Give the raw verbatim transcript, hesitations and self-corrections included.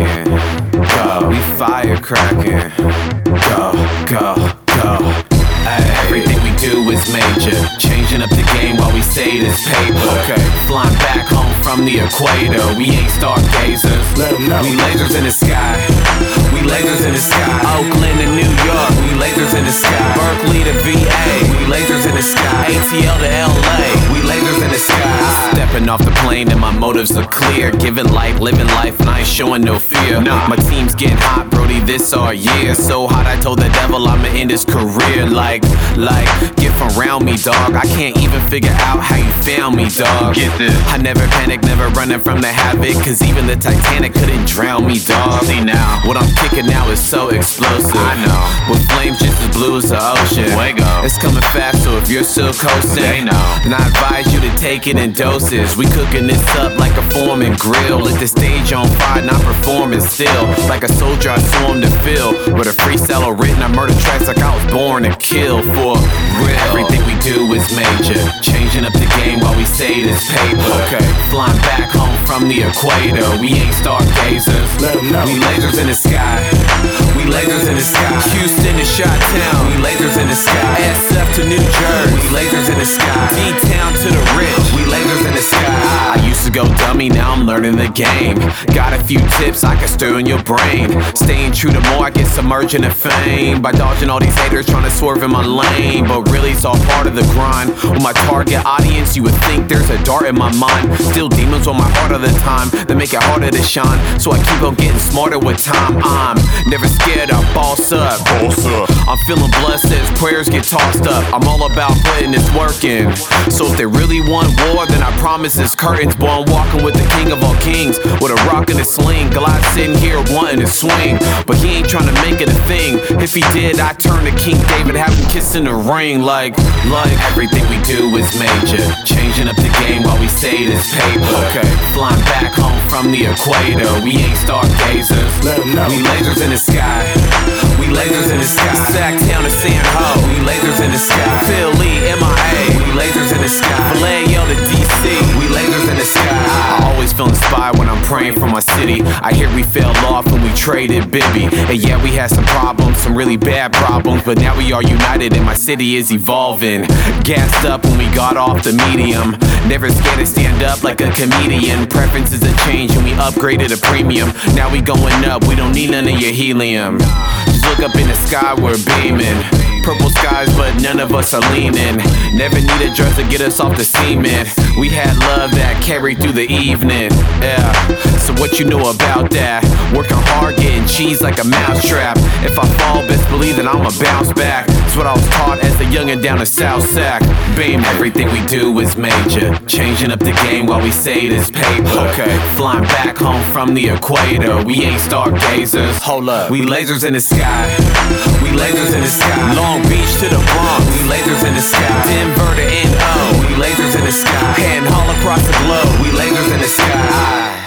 cracking. Go, we fire cracking. Go, go, go. Ay, everything we do is major. Changing up the game while we say this paper. Okay, flying back home from the equator. We ain't stargazers. Let 'em know. We lasers in the sky. We lasers in the sky. Oakland to New York. We lasers in the sky. Berkeley to V A. We lasers in the sky. A T L to L A. We lasers in the sky. Stepping off the plane and my motives are clear. Giving life, living life, and I ain't showing no fear. Nah. My team's getting hot, Brody, this our year. So hot, I told the devil I'ma end his career. Like, like, get from around me, dog. I can't even figure out how you found me, dog. Get this. I never panic, never running from the havoc. Cause even the Titanic couldn't drown me, dog. See now, what I'm kicking now is so explosive. I know. With flames just as blue as the ocean. Fuego. It's coming fast, so if you're still coasting, they know. Then I advise you to take it in doses. We cooking this up like a Foreman grill. Lit the stage on fire, not performing still. Like a soldier I swarm to fill. With a freestyle written, I murder tracks like I was born to kill for real. Everything we do is major. Changing up the game while we say this paper. Okay, flying back home from the equator. We ain't stargazers. Let 'em know. We lasers in the sky. We lasers in the sky. Houston to Chi-Town. We lasers in the sky. S F to New Jersey. We lasers in the sky. D-Town to the rich. We lasers in the sky. I used to go dummy, now I'm learning the game. Got a few tips I can stir in your brain. Staying true to more, I get submerged in the fame. By dodging all these haters trying to swerve in my lane. But really it's all part of the grind. With my target audience, you would think there's a dart in my mind. Still demons on my heart all the time that make it harder to shine. So I keep on getting smarter with time. I'm never scared, I boss up. Boss up. I'm feeling blessed as prayers get tossed up. I'm all about putting this work in. So if they really want war, then I promise it's curtains. Boy, I'm walking with the king of all kings. With a rock and a sling. Glide sitting here wanting to swing. But he ain't trying to make it a thing. If he did, I'd turn to King David, have him kiss in the ring. Like, like everything we do is major. Changing up the game while we say this paper. Okay, flying back home from the equator. We ain't stargazers. Let 'em know. We lasers in the sky. We lasers in the sky. Sacktown to San Ho. We lasers in the sky. Philly, M I A. We lasers in the sky. Vallejo to D C. We lasers in the sky. I always feel inspired when I'm praying for my city. I hear we fell off when we traded Bibby. And yeah, we had some problems, some really bad problems. But now we are united and my city is evolving. Gassed up when we got off the medium. Never scared to stand up like a comedian. Preferences have changed and we upgraded a premium. Now we going up, we don't need none of your helium. Just look up in the sky, we're beaming. Purple skies, but none of us are leaning. Never needed drugs to get us off the cement. We had love that carried through the evening. Yeah, so what you know about that? Working hard, getting cheese like a mousetrap. If I fall, best believe that I'ma bounce back. That's what I was taught as a youngin' down to South Sac. Beam, everything we do is major. Changing up the game while we say this paper. Okay, flying back home from the equator. We ain't stargazers. Hold up, we lasers in the sky. We lasers in the sky. Long Beach to the Bronx. We lasers in the sky. Denver to N O. We lasers in the sky. Heading all across the globe. We lasers in the sky.